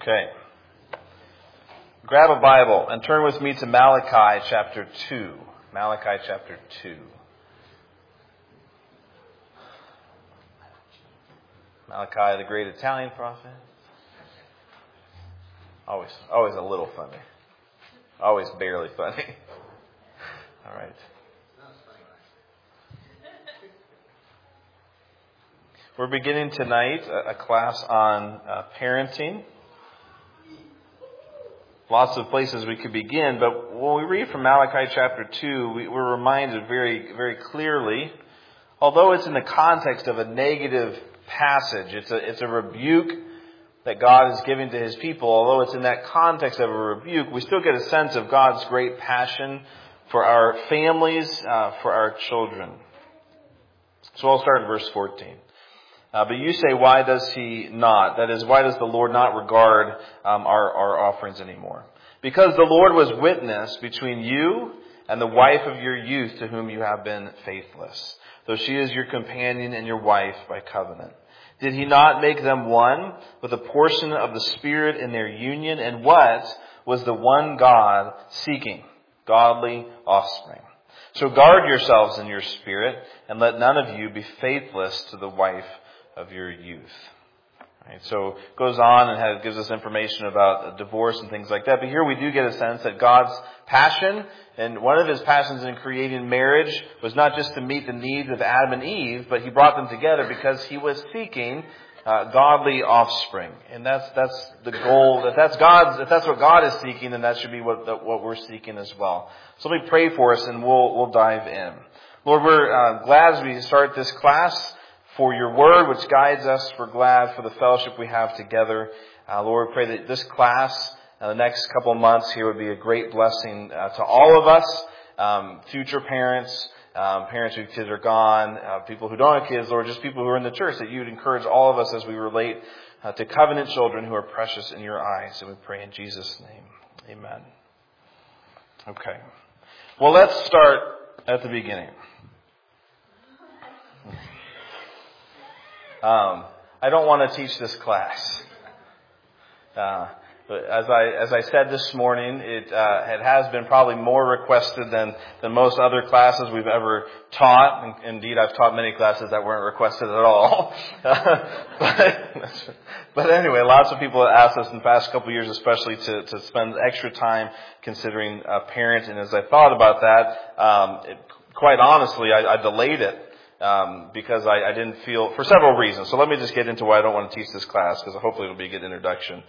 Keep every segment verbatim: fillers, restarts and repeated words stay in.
Okay. Grab a Bible and turn with me to Malachi chapter two. Malachi chapter two. Malachi, the great Italian prophet. Always, always a little funny. Always barely funny. All right. We're beginning tonight a class on uh, parenting. Lots of places we could begin, but when we read from Malachi chapter two, we, we're reminded very, very clearly, although it's in the context of a negative passage, it's a, it's a rebuke that God is giving to His people, although it's in that context of a rebuke, we still get a sense of God's great passion for our families, uh, for our children. So I'll start in verse fourteen. Uh, but you say, why does He not? That is, why does the Lord not regard um, our, our offerings anymore? Because the Lord was witness between you and the wife of your youth to whom you have been faithless, though she is your companion and your wife by covenant. Did He not make them one with a portion of the Spirit in their union? And what was the one God seeking? Godly offspring. So guard yourselves in your spirit, and let none of you be faithless to the wife of your youth. Right, so it goes on and has, gives us information about divorce and things like that. But here we do get a sense that God's passion, and one of His passions in creating marriage, was not just to meet the needs of Adam and Eve, but He brought them together because He was seeking uh, godly offspring. And that's that's the goal. If that's God's, if that's what God is seeking, then that should be what the, what we're seeking as well. So let me pray for us, and we'll we'll dive in. Lord, we're uh, glad as we start this class for your word, which guides us. We're glad for the fellowship we have together. Uh, Lord, we pray that this class, uh, the next couple of months here, would be a great blessing uh, to all of us, um, future parents, um, parents whose kids are gone, uh, people who don't have kids, Lord, just people who are in the church, that you would encourage all of us as we relate uh, to covenant children who are precious in your eyes. And we pray in Jesus' name. Amen. Okay. Well, let's start at the beginning. Um, I don't want to teach this class. Uh, but as I as I said this morning, it uh, it has been probably more requested than than most other classes we've ever taught. And indeed, I've taught many classes that weren't requested at all. but, but anyway, lots of people have asked us in the past couple of years, especially to to spend extra time considering uh, parenting. And as I thought about that, um, it, quite honestly, I, I delayed it. Um, because I, I didn't feel, for several reasons. So let me just get into why I don't want to teach this class, because hopefully it'll be a good introduction.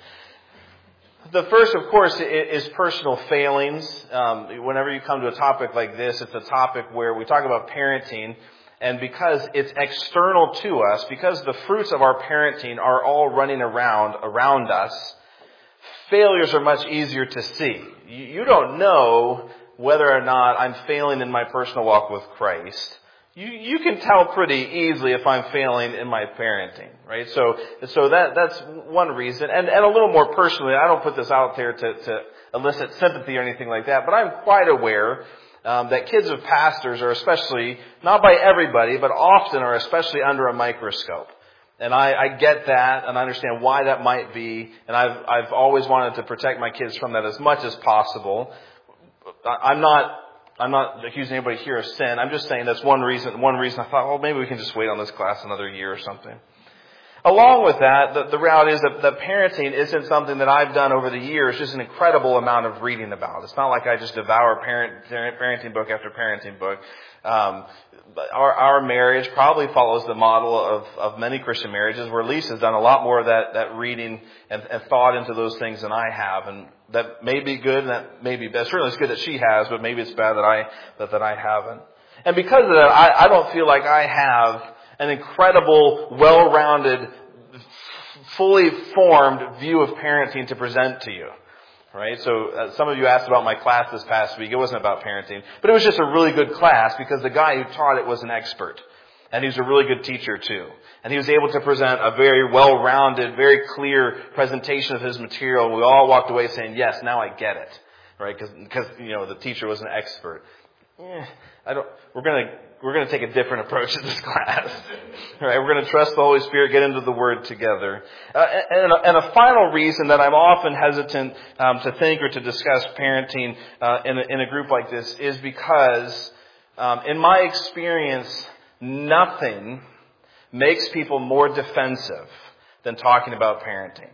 The first, of course, is personal failings. Um, whenever you come to a topic like this, it's a topic where we talk about parenting, and because it's external to us, because the fruits of our parenting are all running around, around us, failures are much easier to see. You, you don't know whether or not I'm failing in my personal walk with Christ. You you can tell pretty easily if I'm failing in my parenting, right? So so that that's one reason. And and a little more personally, I don't put this out there to, to elicit sympathy or anything like that, but I'm quite aware um, that kids of pastors are especially, not by everybody, but often are especially under a microscope. And I, I get that, and I understand why that might be, and I've I've always wanted to protect my kids from that as much as possible. I'm not I'm not accusing anybody here of sin. I'm just saying that's one reason. One reason I thought, well, maybe we can just wait on this class another year or something. Along with that, the, the reality is that, that parenting isn't something that I've done over the years. Just an incredible amount of reading about. It's not like I just devour parent, parenting book after parenting book. Um, our, our marriage probably follows the model of, of many Christian marriages, where Lisa's done a lot more of that, that reading and, and thought into those things than I have. And that may be good, and that may be bad. Certainly it's good that she has, but maybe it's bad that I, that, that I haven't. And because of that, I, I don't feel like I have an incredible, well-rounded, fully formed view of parenting to present to you. Right? So uh, some of you asked about my class this past week. It wasn't about parenting, but it was just a really good class because the guy who taught it was an expert. And he was a really good teacher too. And he was able to present a very well-rounded, very clear presentation of his material. We all walked away saying, yes, now I get it. Right? Because, you know, the teacher was an expert. eh, I don't. We're gonna we're gonna take a different approach to this class. All right, we're gonna trust the Holy Spirit, get into the Word together. Uh, and, and a final reason that I'm often hesitant um, to think or to discuss parenting uh, in a, in a group like this is because, um, in my experience, nothing makes people more defensive than talking about parenting.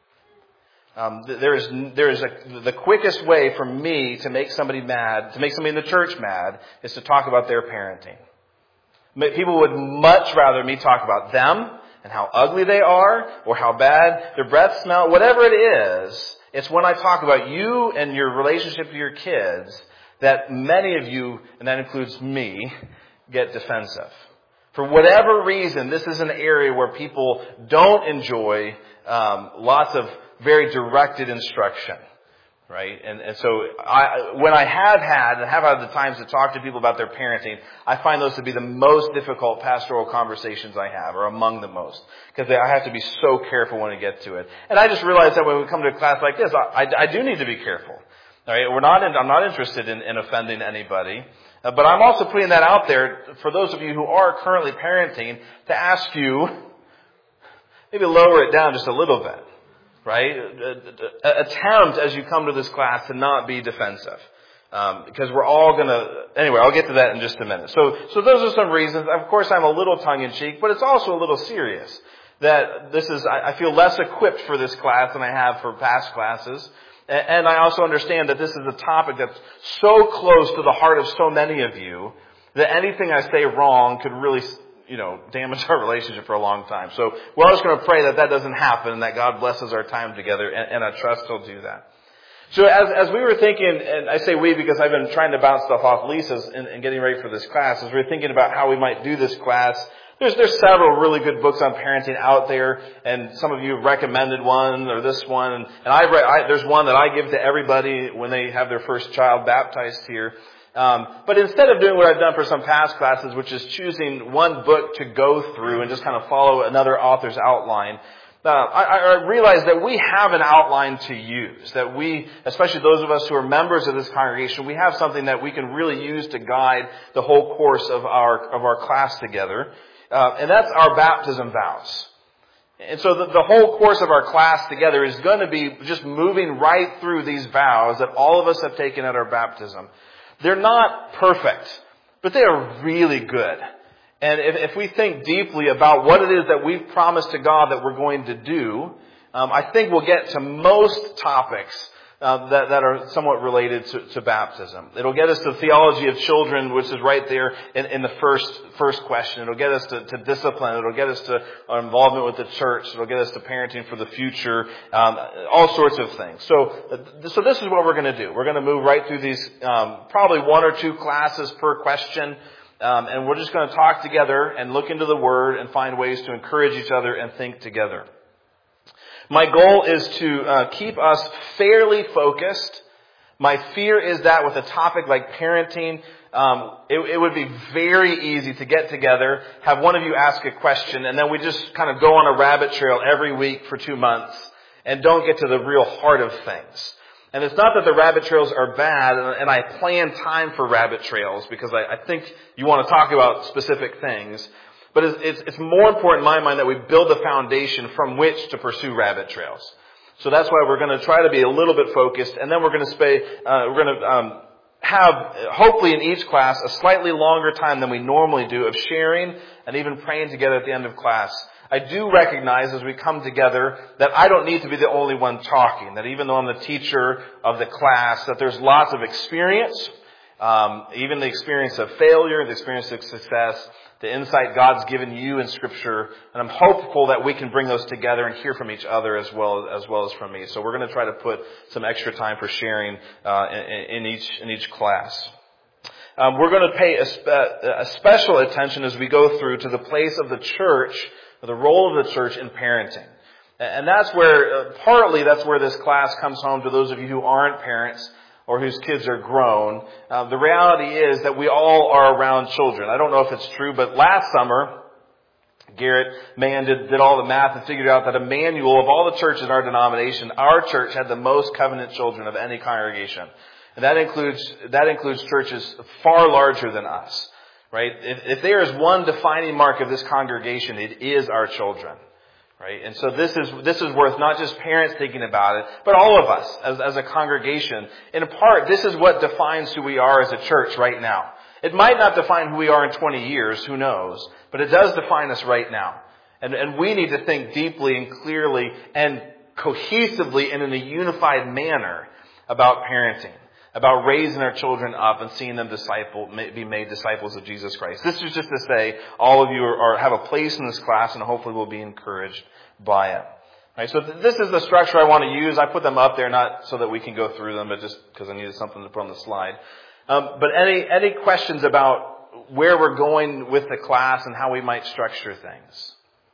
Um, there is, there is a, the quickest way for me to make somebody mad, to make somebody in the church mad, is to talk about their parenting. People would much rather me talk about them and how ugly they are, or how bad their breath smells, whatever it is. It's when I talk about you and your relationship to your kids that many of you, and that includes me, get defensive. For whatever reason, this is an area where people don't enjoy um, lots of very directed instruction, right? And, and so I, when I have had, and have had the times to talk to people about their parenting, I find those to be the most difficult pastoral conversations I have, or among the most, because I have to be so careful when I get to it. And I just realized that when we come to a class like this, I, I, I do need to be careful. All right? We're not, in, I'm not interested in, in offending anybody. Uh, but I'm also putting that out there for those of you who are currently parenting to ask you, maybe lower it down just a little bit. Right? Attempt as you come to this class to not be defensive. Um, because we're all going to, anyway, I'll get to that in just a minute. So, so those are some reasons. Of course, I'm a little tongue-in-cheek, but it's also a little serious. That this is, I, I feel less equipped for this class than I have for past classes. And, and I also understand that this is a topic that's so close to the heart of so many of you that anything I say wrong could really, you know, damage our relationship for a long time. So we're just going to pray that that doesn't happen and that God blesses our time together, and, and I trust He'll do that. So as, as we were thinking, and I say we because I've been trying to bounce stuff off Lisa's and, and getting ready for this class, as we were thinking about how we might do this class, there's, there's several really good books on parenting out there, and some of you have recommended one or this one, and, and I've read, I, there's one that I give to everybody when they have their first child baptized here. Um, but instead of doing what I've done for some past classes, which is choosing one book to go through and just kind of follow another author's outline, uh, I, I realize that we have an outline to use. That we, especially those of us who are members of this congregation, we have something that we can really use to guide the whole course of our of our class together, uh, and that's our baptism vows. And so the, the whole course of our class together is going to be just moving right through these vows that all of us have taken at our baptism. They're not perfect, but they are really good. And if, if we think deeply about what it is that we've promised to God that we're going to do, um, I think we'll get to most topics uh, that, that are somewhat related to, to baptism. It'll get us to theology of children, which is right there in, in the first first question. It'll get us to, to discipline. It'll get us to our involvement with the church. It'll get us to parenting for the future, um, all sorts of things. So, so this is what we're going to do. We're going to move right through these, um, probably one or two classes per question. Um, and we're just going to talk together and look into the Word and find ways to encourage each other and think together. My goal is to uh, keep us fairly focused. My fear is that with a topic like parenting, um, it, it would be very easy to get together, have one of you ask a question, and then we just kind of go on a rabbit trail every week for two months and don't get to the real heart of things. And it's not that the rabbit trails are bad, and I plan time for rabbit trails because I, I think you want to talk about specific things. But it's, it's, it's more important in my mind that we build the foundation from which to pursue rabbit trails. So that's why we're going to try to be a little bit focused, and then we're going to spay, uh, we're going to um, have, hopefully in each class, a slightly longer time than we normally do of sharing and even praying together at the end of class. I do recognize as we come together that I don't need to be the only one talking, that even though I'm the teacher of the class, that there's lots of experience, um, even the experience of failure, the experience of success, the insight God's given you in Scripture, and I'm hopeful that we can bring those together and hear from each other as well as well as from me. So we're going to try to put some extra time for sharing uh, in, in each in each class. Um, we're going to pay a, spe- a special attention as we go through to the place of the church, the role of the church in parenting. And that's where, uh, partly that's where this class comes home to those of you who aren't parents or whose kids are grown. Uh, the reality is that we all are around children. I don't know if it's true, but last summer, Garrett Mann did, did all the math and figured out that Emmanuel, of all the churches in our denomination, our church had the most covenant children of any congregation. And that includes, that includes churches far larger than us, right? If, if there is one defining mark of this congregation, it is our children, right? And so this is, this is worth not just parents thinking about it, but all of us as, as a congregation. In part, this is what defines who we are as a church right now. It might not define who we are in twenty years, who knows, but it does define us right now. And, and we need to think deeply and clearly and cohesively and in a unified manner about parenting, about raising our children up and seeing them disciple, be made disciples of Jesus Christ. This is just to say all of you are, are have a place in this class and hopefully will be encouraged by it. Right, so th- this is the structure I want to use. I put them up there not so that we can go through them, but just because I needed something to put on the slide. Um, but any any questions about where we're going with the class and how we might structure things?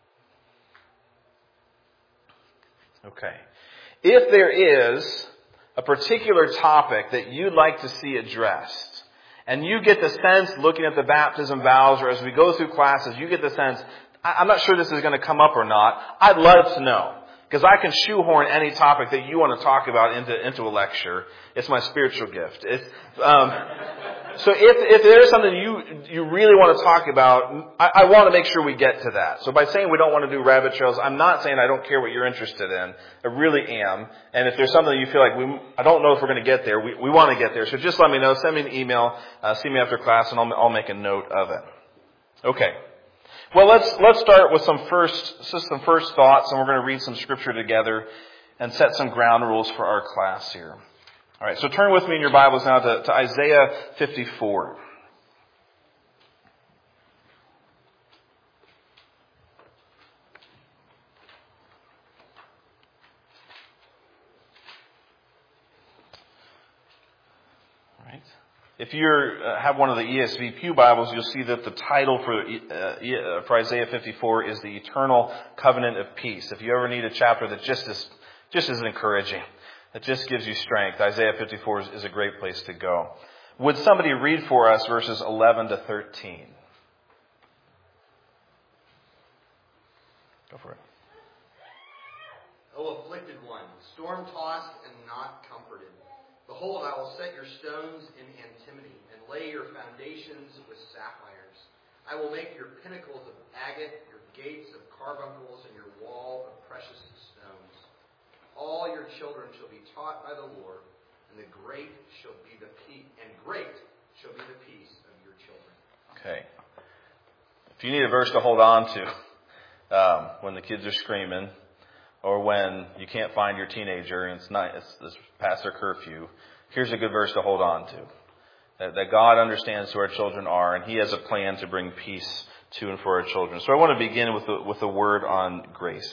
Okay. If there is a particular topic that you'd like to see addressed, and you get the sense, looking at the baptism vows, or as we go through classes, you get the sense, I'm not sure this is going to come up or not, I'd love to know. Because I can shoehorn any topic that you want to talk about into, into a lecture. It's my spiritual gift. It's, um, so if, if there's something you, you really want to talk about, I, I want to make sure we get to that. So by saying we don't want to do rabbit trails, I'm not saying I don't care what you're interested in. I really am. And if there's something that you feel like we, I don't know if we're going to get there, we, we want to get there. So just let me know. Send me an email. Uh, see me after class and I'll, I'll make a note of it. Okay. Well, let's let's start with some first just some first thoughts, and we're going to read some scripture together and set some ground rules for our class here. All right, so turn with me in your Bibles now to, to Isaiah fifty-four. If you uh, have one of the E S V Pew Bibles, you'll see that the title for, uh, for Isaiah fifty-four is the Eternal Covenant of Peace. If you ever need a chapter that just is just is encouraging, that just gives you strength, Isaiah fifty-four is, is a great place to go. Would somebody read for us verses eleven to thirteen? Go for it. O afflicted one, storm-tossed and not comforted. Behold, I will set your stones in antimony and lay your foundations with sapphires. I will make your pinnacles of agate, your gates of carbuncles, and your wall of precious stones. All your children shall be taught by the Lord, and the great shall be the peace, and great shall be the peace of your children. Okay. If you need a verse to hold on to um, when the kids are screaming, or when you can't find your teenager and it's not it's, it's past their curfew, here's a good verse to hold on to. That, that God understands who our children are, and He has a plan to bring peace to and for our children. So I want to begin with a, with a word on grace.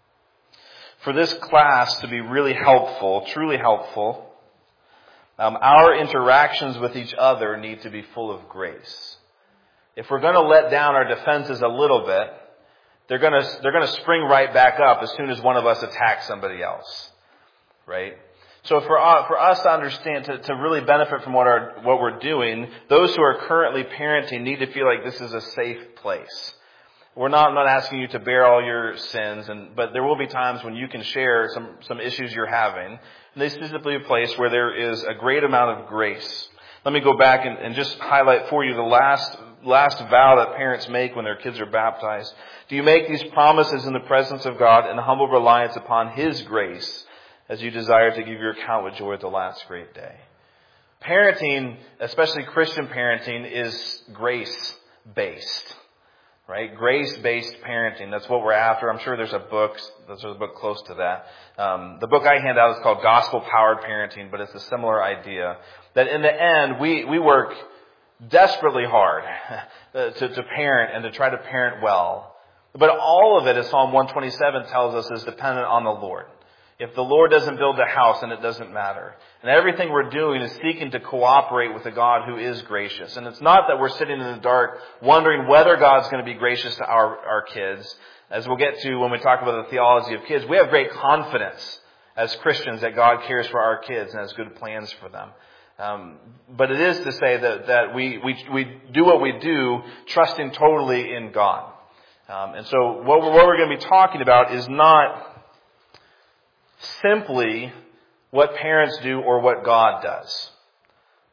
For this class to be really helpful, truly helpful, um, our interactions with each other need to be full of grace. If we're going to let down our defenses a little bit, They're going to they're going to spring right back up as soon as one of us attacks somebody else, right? So for uh, for us to understand, to, to really benefit from what our what we're doing, those who are currently parenting need to feel like this is a safe place. We're not I'm not asking you to bear all your sins, and but there will be times when you can share some some issues you're having. And this is simply a place where there is a great amount of grace. Let me go back and, and just highlight for you the last last vow that parents make when their kids are baptized. Do you make these promises in the presence of God in humble reliance upon His grace as you desire to give your account with joy at the last great day? Parenting, especially Christian parenting, is grace-based, right? Grace-based parenting. That's what we're after. I'm sure there's a book, there's a book close to that. Um, the book I hand out is called Gospel-Powered Parenting, but it's a similar idea. That in the end, we, we work desperately hard to, to parent and to try to parent well. But all of it, as Psalm one twenty-seven tells us, is dependent on the Lord. If the Lord doesn't build the house, then it doesn't matter. And everything we're doing is seeking to cooperate with a God who is gracious. And it's not that we're sitting in the dark wondering whether God's going to be gracious to our, our kids. As we'll get to when we talk about the theology of kids, we have great confidence as Christians that God cares for our kids and has good plans for them. Um, but it is to say that, that we, we, we do what we do trusting totally in God. Um, and so what we're, what we're going to be talking about is not simply what parents do or what God does.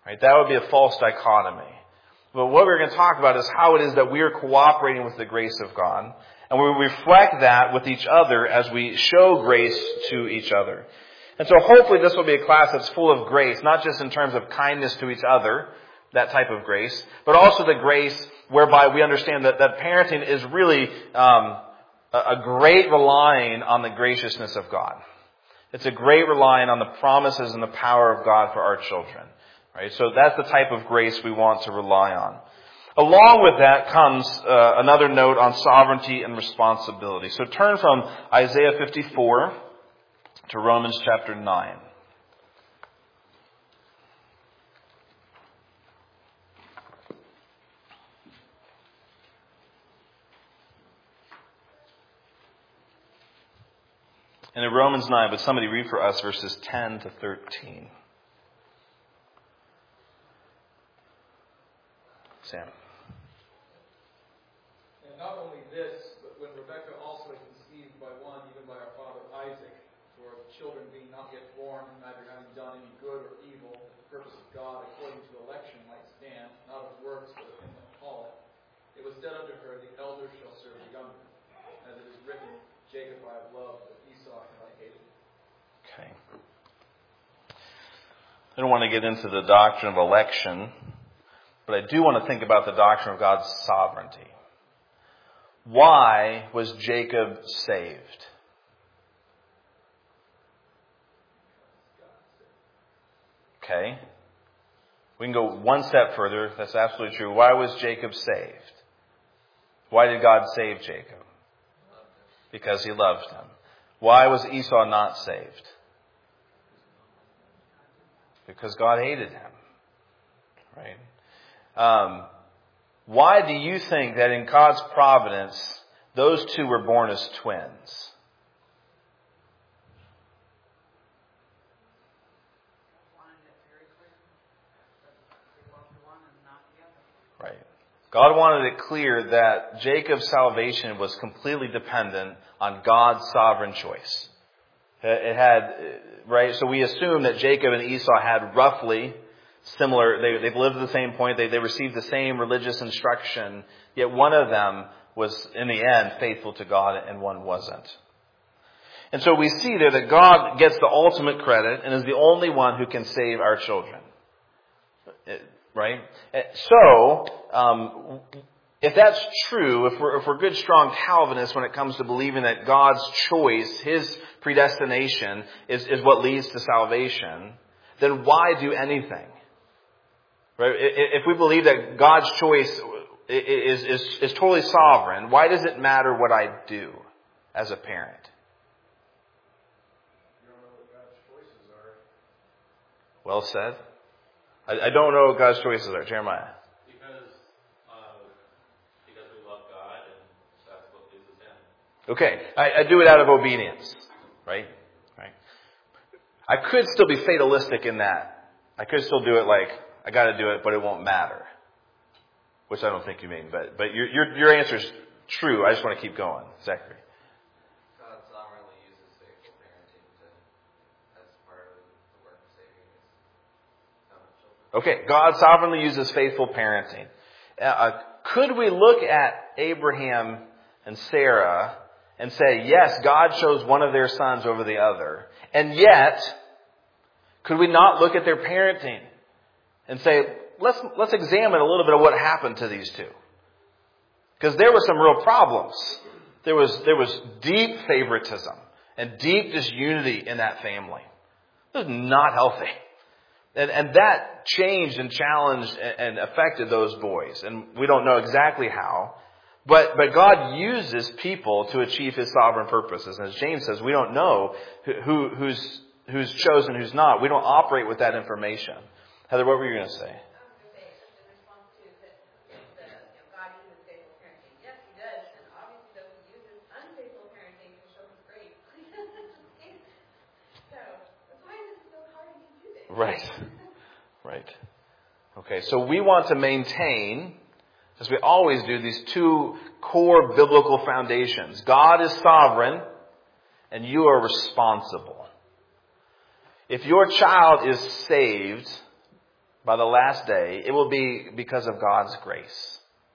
Right? That would be a false dichotomy. But what we're going to talk about is how it is that we are cooperating with the grace of God. And we reflect that with each other as we show grace to each other. And so hopefully this will be a class that's full of grace, not just in terms of kindness to each other, that type of grace, but also the grace whereby we understand that, that parenting is really um, a, a great relying on the graciousness of God. It's a great relying on the promises and the power of God for our children. Right? So that's the type of grace we want to rely on. Along with that comes uh, another note on sovereignty and responsibility. So turn from Isaiah fifty-four to Romans chapter nine. And in Romans nine, but somebody read for us verses ten to thirteen. Sam. And not only this, but when Rebekah also had conceived by one, even by our father Isaac, for children being not yet born, neither having done any good or evil, that the purpose of God according to election might stand, not of works, but of him that calleth, it was said unto her, the elder shall serve the younger. As it is written, Jacob I have loved, but Esau have I hated. Okay. I don't want to get into the doctrine of election, but I do want to think about the doctrine of God's sovereignty. Why was Jacob saved? Okay. We can go one step further. That's absolutely true. Why was Jacob saved? Why did God save Jacob? Because he loved him. Why was Esau not saved? Because God hated him. Right? Um, why do you think that in God's providence, those two were born as twins? Right. God wanted it clear that Jacob's salvation was completely dependent on God's sovereign choice. It had, right? So we assume that Jacob and Esau had roughly similar, they, they've lived at the same point, they, they received the same religious instruction, yet one of them was, in the end, faithful to God and one wasn't. And so we see there that God gets the ultimate credit and is the only one who can save our children. Right? So, um, if that's true, if we're, if we're good, strong Calvinists when it comes to believing that God's choice, His predestination, is, is what leads to salvation, then why do anything? Right? If we believe that God's choice is, is, is totally sovereign, why does it matter what I do as a parent? You don't know what God's choices are. Well said. I, I don't know what God's choices are. Jeremiah. Because, uh, because we love God and that's what pleases Him. Okay. I, I do it out of obedience. Right? Right. I could still be fatalistic in that. I could still do it like, I got to do it, but it won't matter. Which I don't think you mean, but but your your your answer's true. I just want to keep going. Zachary. God sovereignly uses faithful parenting to, as part of the work of saving His children. Okay, God sovereignly uses faithful parenting. Uh, could we look at Abraham and Sarah and say, yes, God chose one of their sons over the other, and yet, could we not look at their parenting and say, let's let's examine a little bit of what happened to these two? Because there were some real problems. There was there was deep favoritism and deep disunity in that family. It was not healthy. And, and that changed and challenged and affected those boys. And we don't know exactly how. But but God uses people to achieve His sovereign purposes. And as James says, we don't know who who's who's chosen, who's not. We don't operate with that information. Heather, what were you going to say? Right. Right. Okay, so we want to maintain, as we always do, these two core biblical foundations. God is sovereign, and you are responsible. If your child is saved, by the last day, it will be because of God's grace.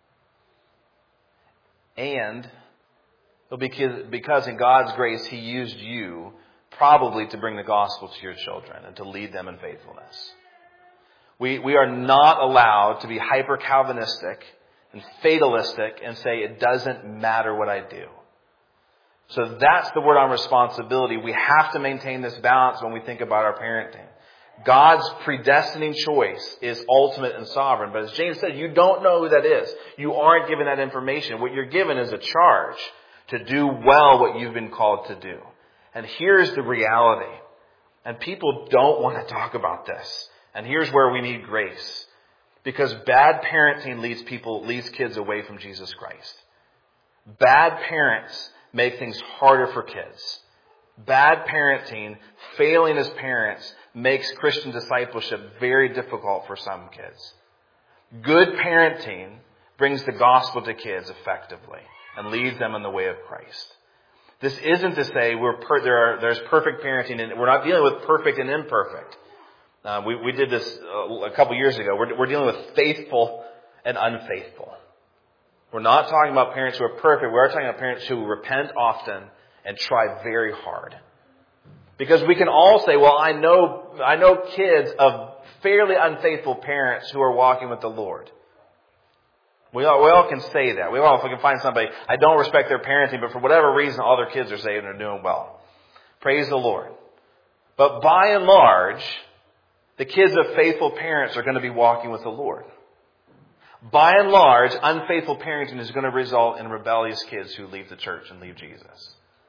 And it'll be because in God's grace He used you probably to bring the gospel to your children and to lead them in faithfulness. We, we are not allowed to be hyper-Calvinistic and fatalistic and say it doesn't matter what I do. So that's the word on responsibility. We have to maintain this balance when we think about our parenting. God's predestining choice is ultimate and sovereign. But as James said, you don't know who that is. You aren't given that information. What you're given is a charge to do well what you've been called to do. And here's the reality. And people don't want to talk about this. And here's where we need grace. Because bad parenting leads people, leads kids away from Jesus Christ. Bad parents make things harder for kids. Bad parenting, failing as parents, makes Christian discipleship very difficult for some kids. Good parenting brings the gospel to kids effectively and leads them in the way of Christ. This isn't to say we're per, there are, there's perfect parenting, and we're not dealing with perfect and imperfect. Uh, we, we did this a couple years ago. We're, we're dealing with faithful and unfaithful. We're not talking about parents who are perfect. We are talking about parents who repent often and try very hard. Because we can all say, well, I know, I know kids of fairly unfaithful parents who are walking with the Lord. We all, we all can say that. We all, if we can find somebody, I don't respect their parenting, but for whatever reason, all their kids are saved and are doing well. Praise the Lord. But by and large, the kids of faithful parents are going to be walking with the Lord. By and large, unfaithful parenting is going to result in rebellious kids who leave the church and leave Jesus.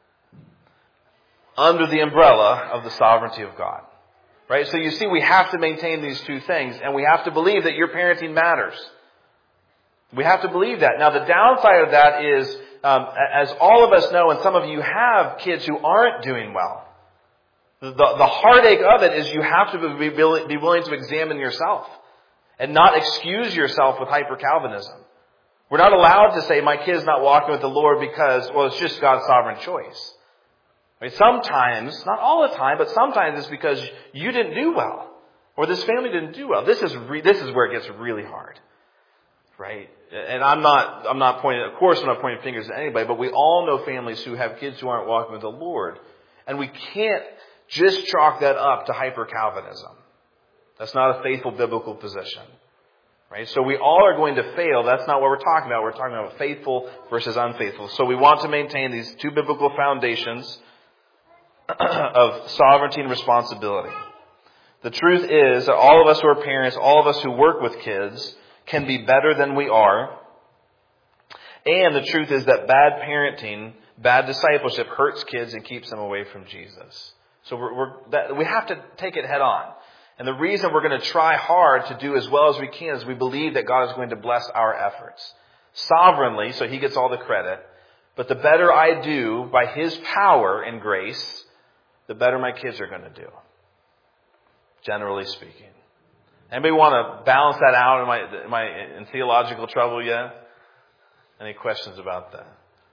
Under the umbrella of the sovereignty of God. Right? So you see, we have to maintain these two things, and we have to believe that your parenting matters. We have to believe that. Now, the downside of that is, um, as all of us know, and some of you have kids who aren't doing well, the, the heartache of it is you have to be, be willing to examine yourself and not excuse yourself with hyper-Calvinism. We're not allowed to say, my kid's not walking with the Lord because, well, it's just God's sovereign choice. I mean, sometimes, not all the time, but sometimes it's because you didn't do well, or this family didn't do well. This is re- this is where it gets really hard, right? And I'm not I'm not pointing. Of course, I'm not pointing fingers at anybody, but we all know families who have kids who aren't walking with the Lord, and we can't just chalk that up to hyper-Calvinism. That's not a faithful biblical position, right? So we all are going to fail. That's not what we're talking about. We're talking about faithful versus unfaithful. So we want to maintain these two biblical foundations of sovereignty and responsibility. The truth is that all of us who are parents, all of us who work with kids, can be better than we are. And the truth is that bad parenting, bad discipleship hurts kids and keeps them away from Jesus. So we're, we're, that, we have to take it head on. And the reason we're going to try hard to do as well as we can is we believe that God is going to bless our efforts sovereignly, so He gets all the credit. But the better I do by His power and grace, the better my kids are going to do, generally speaking. Anybody want to balance that out? Am I, am I in theological trouble yet? Any questions about that?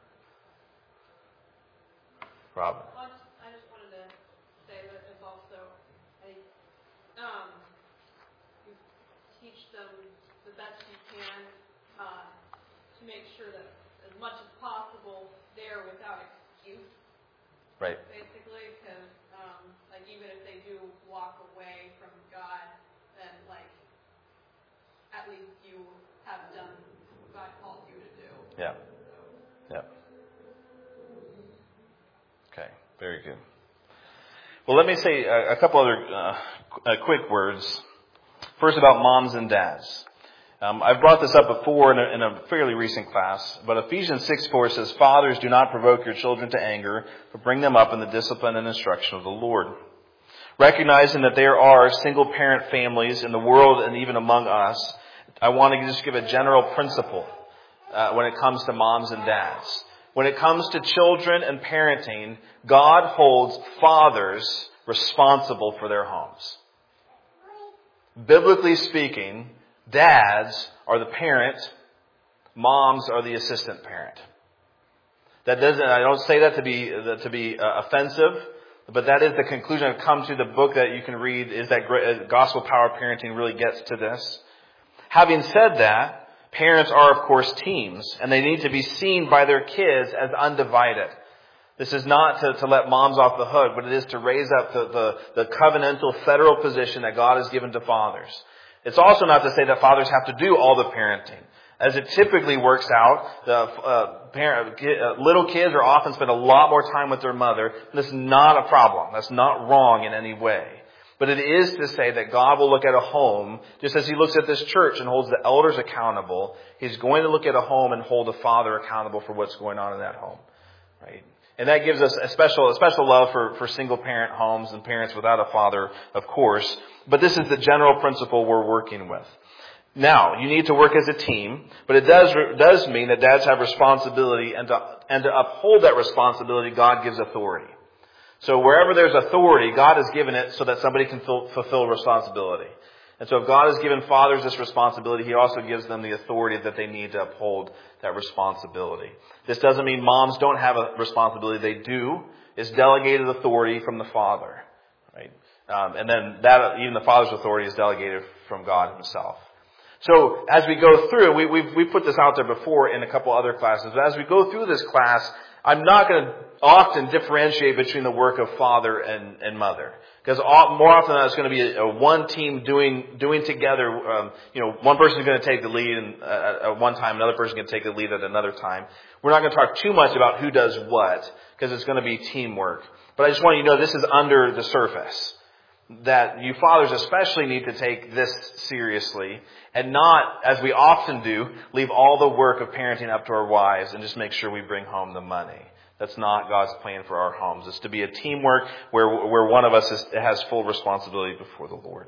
Robin? Well, I, just, I just wanted to say that it's also, a, um, you teach them the best you can uh, to make sure that as much as possible they're without excuse. Right. Basically, because um, like even if they do walk away from God, then like at least you have done what God called you to do. Yeah. Yeah. Okay. Very good. Well, let me say a, a couple other uh, uh, quick words. First, about moms and dads. Um, I've brought this up before in a, in a fairly recent class, but Ephesians six four says, "Fathers, do not provoke your children to anger, but bring them up in the discipline and instruction of the Lord." Recognizing that there are single-parent families in the world and even among us, I want to just give a general principle uh, when it comes to moms and dads. When it comes to children and parenting, God holds fathers responsible for their homes. Biblically speaking, dads are the parent, moms are the assistant parent. That doesn't, I don't say that to be, to be uh, offensive. But that is the conclusion I've come to. The book that you can read is that Gospel Power Parenting really gets to this. Having said that, parents are, of course, teams, and they need to be seen by their kids as undivided. This is not to, to let moms off the hook, but it is to raise up the, the, the covenantal federal position that God has given to fathers. It's also not to say that fathers have to do all the parenting. As it typically works out, the uh, parent, uh, little kids are often spend a lot more time with their mother. This is not a problem. That's not wrong in any way. But it is to say that God will look at a home, just as He looks at this church and holds the elders accountable, He's going to look at a home and hold a father accountable for what's going on in that home. Right? And that gives us a special, a special love for, for single parent homes and parents without a father, of course. But this is the general principle we're working with. Now, you need to work as a team, but it does does mean that dads have responsibility, and to, and to uphold that responsibility, God gives authority. So wherever there's authority, God has given it so that somebody can fill, fulfill responsibility. And so if God has given fathers this responsibility, He also gives them the authority that they need to uphold that responsibility. This doesn't mean moms don't have a responsibility. They do. It's delegated authority from the father. Right? Um, and then that even the father's authority is delegated from God Himself. So as we go through, we, we've, we put this out there before in a couple other classes, but as we go through this class, I'm not going to often differentiate between the work of father and, and mother. Because more often than not, it's going to be a, a one team doing doing together. Um, you know, one person is going to take the lead and, uh, at one time, another person is going to take the lead at another time. We're not going to talk too much about who does what, because it's going to be teamwork. But I just want you to know this is under the surface. That you fathers especially need to take this seriously and not, as we often do, leave all the work of parenting up to our wives and just make sure we bring home the money. That's not God's plan for our homes. It's to be a teamwork where where one of us is, has full responsibility before the Lord.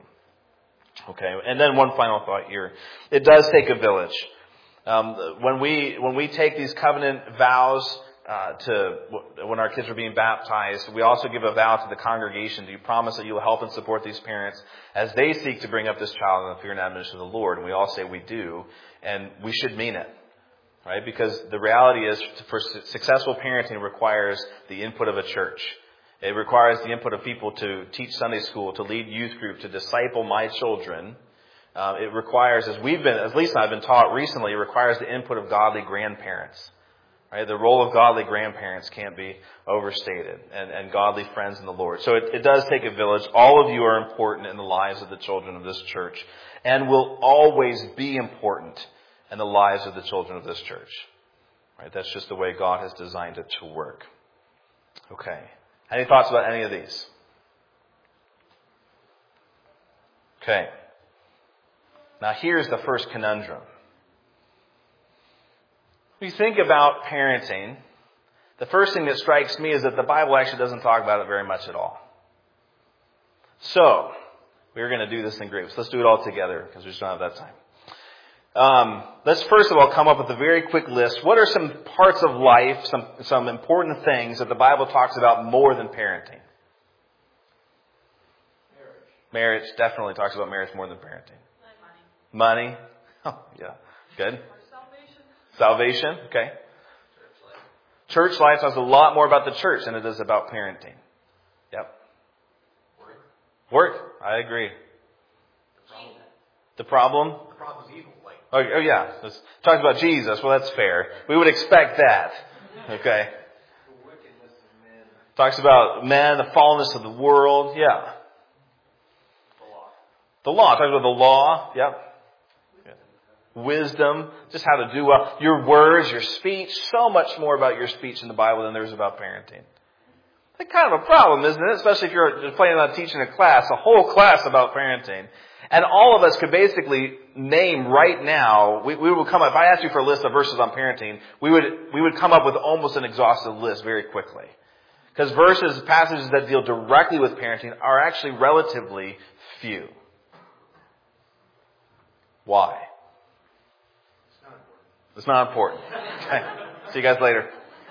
Okay, and then one final thought here. It does take a village. Um, when we when we take these covenant vows, Uh, to when our kids are being baptized, we also give a vow to the congregation. Do you promise that you will help and support these parents as they seek to bring up this child in the fear and admonition of the Lord? And we all say we do, and we should mean it, right? Because the reality is, for successful parenting requires the input of a church. It requires the input of people to teach Sunday school, to lead youth group, to disciple my children. Uh, it requires, as we've been, as Lisa and I have been taught recently, it requires the input of godly grandparents. Right? The role of godly grandparents can't be overstated, and, and godly friends in the Lord. So it, it does take a village. All of you are important in the lives of the children of this church, and will always be important in the lives of the children of this church. Right? That's just the way God has designed it to work. Okay. Any thoughts about any of these? Okay. Now here's the first conundrum. When you think about parenting, the first thing that strikes me is that the Bible actually doesn't talk about it very much at all. So, we're going to do this in groups. Let's do it all together because we just don't have that time. Um, let's first of all come up with a very quick list. What are some parts of life, some, some important things that the Bible talks about more than parenting? Marriage. Marriage definitely talks about marriage more than parenting. Money. Money? Oh, yeah. Good. Salvation. Salvation, okay. Church life talks a lot more about the church than it is about parenting. Yep. Work. Work, I agree. Jesus. The problem? The problem is evil. Like, Oh, oh yeah. It talks about Jesus. Well, that's fair. We would expect that. Okay. the wickedness of men. Talks about men, the fallenness of the world. Yeah. The law. The law. Talks about the law. Yep. Wisdom, just how to do well. Your words, your speech, so much more about your speech in the Bible than there is about parenting. That's kind of a problem, isn't it? Especially if you're planning on teaching a class, a whole class about parenting. And all of us could basically name right now, we, we would come up, if I asked you for a list of verses on parenting, we would, we would come up with almost an exhaustive list very quickly. Because verses, passages that deal directly with parenting are actually relatively few. Why? It's not important. Okay. See you guys later.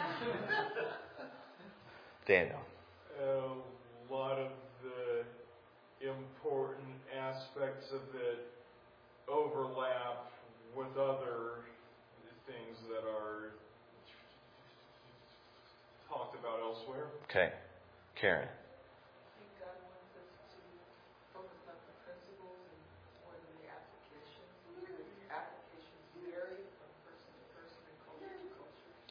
Daniel. A lot of the important aspects of it overlap with other things that are talked about elsewhere. Okay. Karen.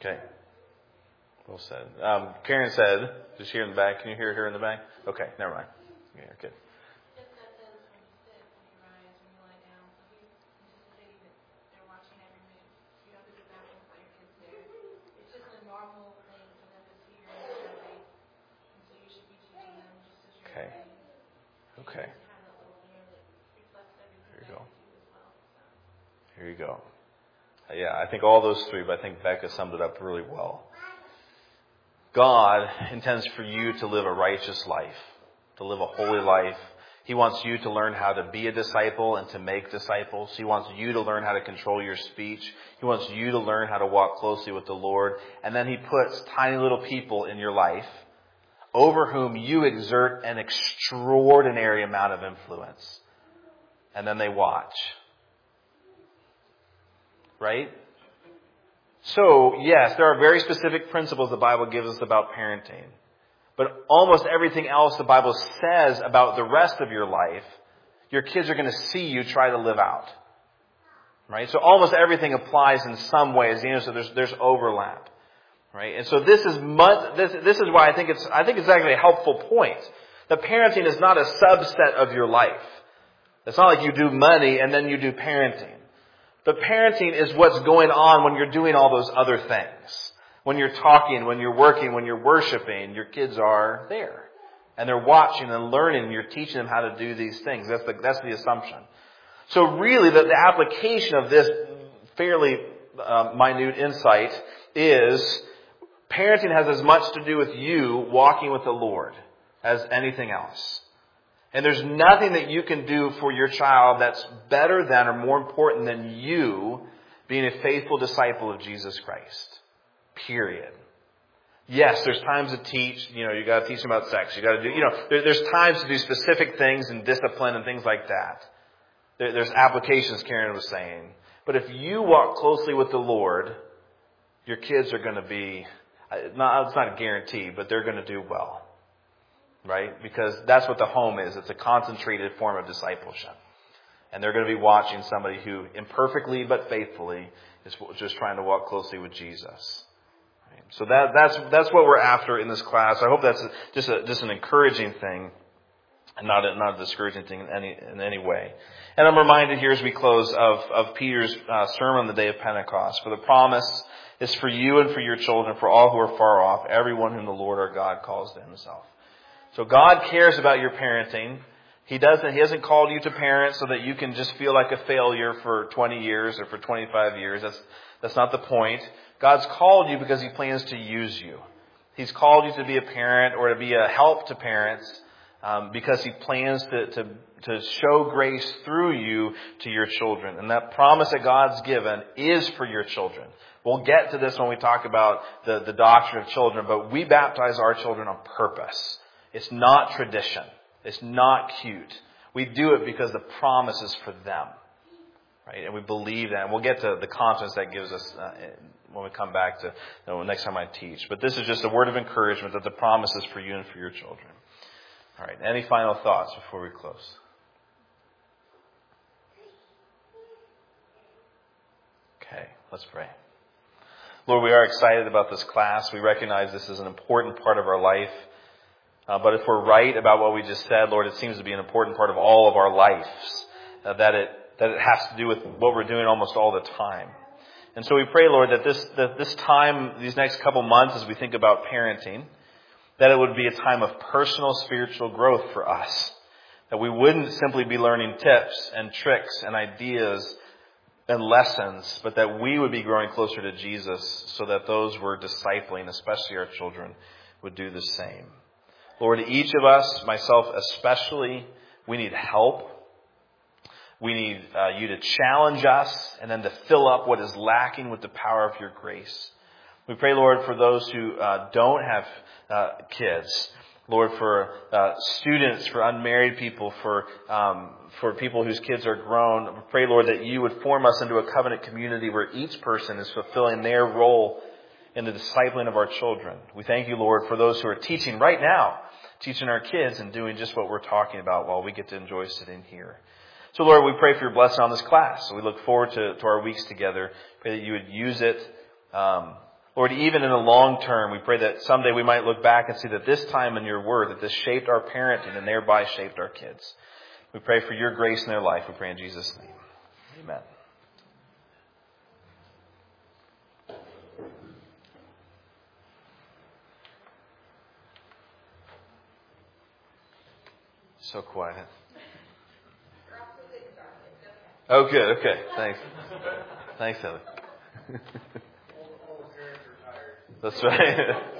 Okay. Well said. Um, Karen said, just here in the back. Can you hear her in the back? Okay, never mind. Yeah, good. Just that says when you sit, when you rise, when you lie down. So he's anticipating that they're watching every move. You don't have to do that while your kids there. It's just a normal thing for them to see your way. And so you should be teaching them just as you're Okay. doing. Okay. You have that little mirror that reflects everything There you back go. at you as well. So. Here you go. Uh, yeah, I think all those three, but I think Becca summed it up really well. God intends for you to live a righteous life, to live a holy life. He wants you to learn how to be a disciple and to make disciples. He wants you to learn how to control your speech. He wants you to learn how to walk closely with the Lord. And then He puts tiny little people in your life over whom you exert an extraordinary amount of influence. And then they watch. Right? So, yes, there are very specific principles the Bible gives us about parenting. But almost everything else the Bible says about the rest of your life, your kids are going to see you try to live out. Right? So almost everything applies in some ways. You know, so there's there's overlap. Right? And so this is much, this this is why I think it's I think it's actually a helpful point. That parenting is not a subset of your life. It's not like you do money and then you do parenting. But parenting is what's going on when you're doing all those other things. When you're talking, when you're working, when you're worshiping, your kids are there. And they're watching and learning, and you're teaching them how to do these things. That's the, that's the assumption. So really, the, the application of this fairly uh, minute insight is parenting has as much to do with you walking with the Lord as anything else. And there's nothing that you can do for your child that's better than or more important than you being a faithful disciple of Jesus Christ. Period. Yes, there's times to teach. You know, you got to teach them about sex. You got to do, you know, there, there's times to do specific things and discipline and things like that. There, there's applications, Karen was saying. But if you walk closely with the Lord, your kids are going to be, not, it's not a guarantee, but they're going to do well. Right? Because that's what the home is. It's a concentrated form of discipleship. And they're going to be watching somebody who imperfectly but faithfully is just trying to walk closely with Jesus. Right? So that, that's that's what we're after in this class. I hope that's just a, just an encouraging thing and not a, not a discouraging thing in any in any way. And I'm reminded here as we close of, of Peter's uh, sermon on the day of Pentecost. For the promise is for you and for your children, for all who are far off, everyone whom the Lord our God calls to Himself. So God cares about your parenting. He doesn't, He hasn't called you to parent so that you can just feel like a failure for twenty years or for twenty-five years. That's, that's not the point. God's called you because He plans to use you. He's called you to be a parent or to be a help to parents um, because He plans to, to, to show grace through you to your children. And that promise that God's given is for your children. We'll get to this when we talk about the, the doctrine of children, but we baptize our children on purpose. It's not tradition. It's not cute. We do it because the promise is for them. Right? And we believe that. And we'll get to the confidence that gives us uh, when we come back to, you know, next time I teach. But this is just a word of encouragement that the promise is for you and for your children. All right. Any final thoughts before we close? Okay. Let's pray. Lord, we are excited about this class. We recognize this is an important part of our life. Uh, but if we're right about what we just said, Lord, it seems to be an important part of all of our lives, uh, that it that it has to do with what we're doing almost all the time. And so we pray, Lord, that this that this time, these next couple months, as we think about parenting, that it would be a time of personal spiritual growth for us. That we wouldn't simply be learning tips and tricks and ideas and lessons, but that we would be growing closer to Jesus so that those we're discipling, especially our children, would do the same. Lord, each of us, myself especially, we need help. We need uh, you to challenge us and then to fill up what is lacking with the power of your grace. We pray, Lord, for those who uh, don't have uh, kids. Lord, for uh, students, for unmarried people, for um, for people whose kids are grown. We pray, Lord, that you would form us into a covenant community where each person is fulfilling their role in the discipling of our children. We thank you, Lord, for those who are teaching right now, teaching our kids and doing just what we're talking about while we get to enjoy sitting here. So, Lord, we pray for your blessing on this class. So we look forward to, to our weeks together. Pray that you would use it um, Lord, even in the long term, we pray that someday we might look back and see that this time in your word, that this shaped our parenting and thereby shaped our kids. We pray for your grace in their life. We pray in Jesus' name. Amen. So quiet. Oh, good. Okay. Thanks. Thanks, Heather. That's right.